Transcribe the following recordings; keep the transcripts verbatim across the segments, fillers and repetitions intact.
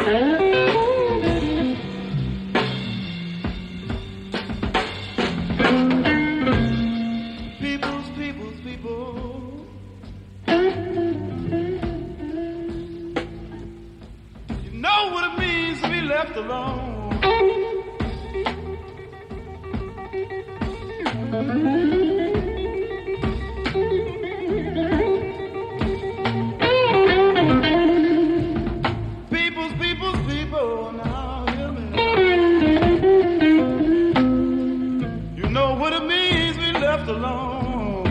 People's, people's, people. You know what it means to be left alone. People's, people's, people, now hear me. You know what it means to be left alone.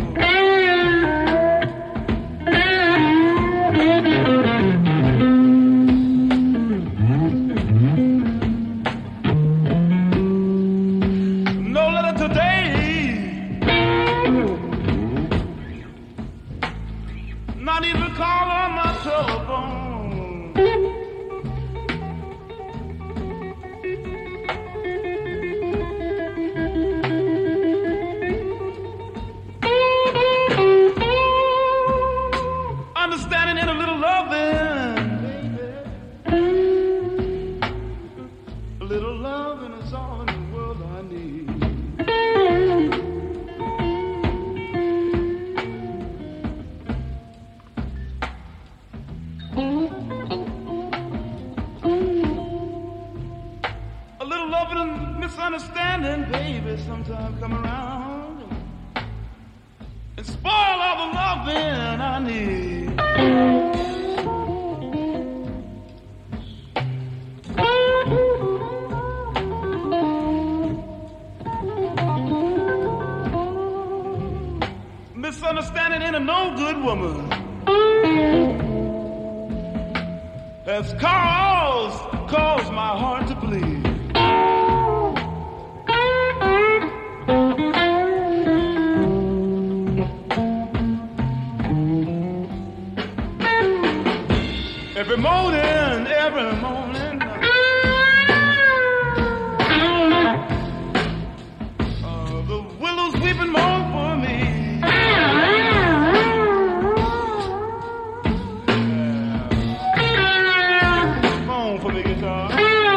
No letter today, not even a call on my telephone. Understanding and a little loving, baby. A little loving is all in the world I need. A little loving and misunderstanding, baby, sometimes come around and spoil all the loving I need. Misunderstanding ain't a no good woman has caused, caused my heart to bleed. Every morning, every morning, uh, the willows weeping mourn for me. Yeah. Mourn for me, guitar.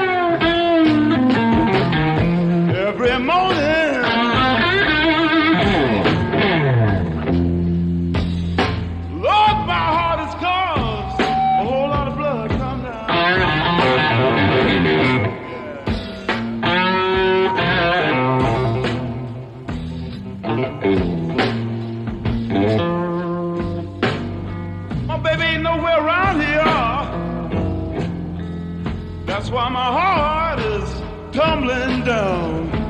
Every morning, Lord, my heart is caused a whole lot of blood come down. My baby ain't nowhere around here. That's why my heart is tumbling down.